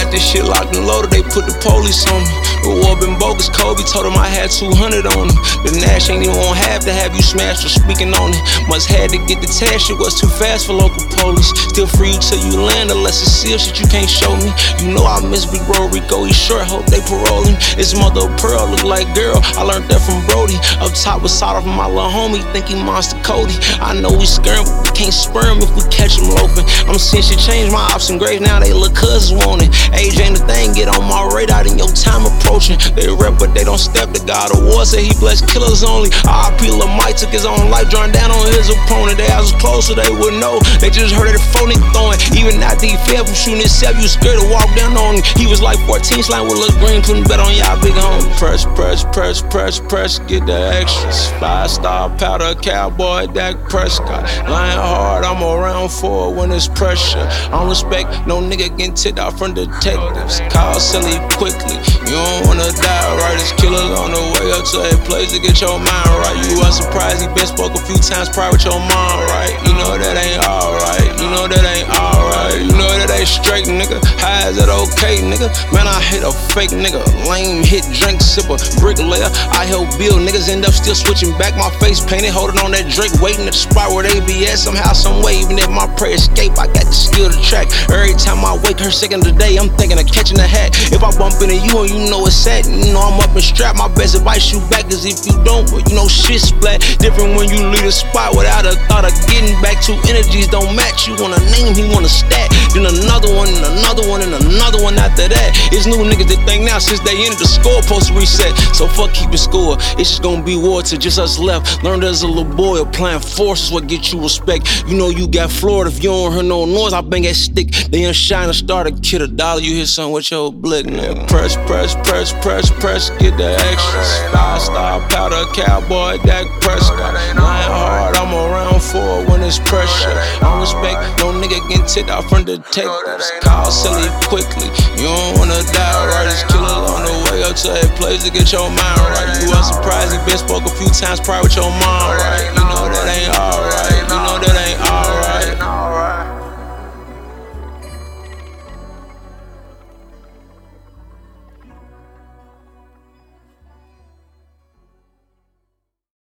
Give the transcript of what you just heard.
got this shit locked and loaded, they put the police on me. The war been bogus, Kobe told him I had 200 on him. The Nash ain't even won't have to have you smashed for speaking on it. Must had to get the test, shit was too fast for local police. Still free you till you land, unless it's sealed, shit you can't show me. You know I miss big bro Rico, he short, hope they parole him. His mother of pearl, look like girl, I learned that from Brody. Up top was sawed off my little homie, think he Monster Cody. I know we scare him, but we can't spur him if we catch him loafing. I'm seeing shit change, my ops and graves, now they look cousins want it. Age ain't a thing, get on my radar, then your time approaching. They rep, but they don't step. The God of war said he blessed killers only. R.I.P. Lil Mike took his own life, drawing down on his opponent. They eyes was close, so they would know. They just heard of the phone nigga throwing. Even after he fell from shooting himself, you was scared to walk down on him. He was like 14, slime with Lil Green, putting bet on y'all big homie. Press, get the extras. 5-star powder, cowboy, Dak Prescott. Lying hard, I'm around for it when it's pressure. I don't respect no nigga getting tipped out from detectives. Call silly quickly, you don't wanna die right. It's killers on the way up to a place to get your mind right. You are surprised he been spoke a few times prior with your mom, right? You know that ain't alright, you know that ain't alright. You know that ain't straight, nigga. How is that okay, nigga? Man, I hate a fake nigga. Lame hit, drink sipper, bricklayer. I help build, niggas end up still switching back. My face painted, holding on that Drake, waiting at the spot where they be at. Somehow, some way, even if my prayer escape, I got the skill to track. Every time I wake her second of the day, I'm thinking of catching a hat. If I bump into you and you know it's sad, you know I'm up and strapped. My best advice, shoot back, cause if you don't, well, you know shit splat. Different when you leave a spot without a thought of getting back. Two energies don't match. You want a name, he want a stat. Then another one, and another one, and another one after that. It's new niggas that think now since they entered the score post reset. So fuck keeping score. It's just gonna be war to just us left. Learned as a little boy, applying force is what get you respect. You know you got Florida. If you don't hear no noise, I bang that stick. They unshine a starter, kid $1. You hit something with your blick, nigga. Press, get the extras. 5-star powder, cowboy, Dak Prescott. Lying hard, I'm around for it when it's pressure. I don't respect no nigga getting tipped out from detectives. Call silly quickly, you don't wanna die right. It's killers on the way up to a place to get your mind right. You are surprised he been spoke a few times prior with your mom, right? You know that ain't alright.